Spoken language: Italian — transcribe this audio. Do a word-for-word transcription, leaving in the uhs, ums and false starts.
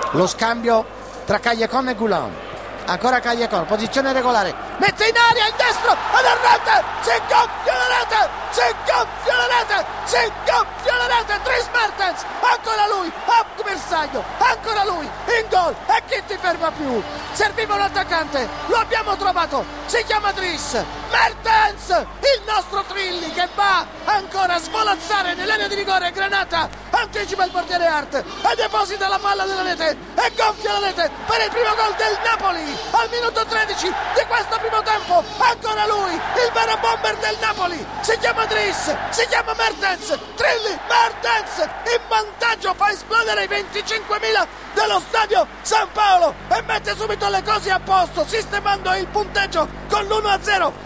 lo scambio tra Callecon e Goulon. Ancora Callecon, posizione regolare, mette in aria il destro ed a rete, si gonfia la rete, si gonfia la rete, si gonfia la rete, Dries Mertens, ancora lui, a bersaglio, ancora lui, in gol, e chi ti ferma più? Serviva un attaccante, lo abbiamo trovato, si chiama Dries Mertens, il nostro Trilli che va ancora a svolazzare nell'area di rigore. Granata anticipa il portiere Hart e deposita la palla nella rete e gonfia la rete per il primo gol del Napoli al minuto tredici di questo primo tempo. Ancora lui, il vero bomber del Napoli, si chiama Dries, si chiama Mertens, Trilli Mertens in vantaggio, fa esplodere i venticinquemila dello stadio San Paolo e mette subito le cose a posto, sistemando il punteggio con l'uno a zero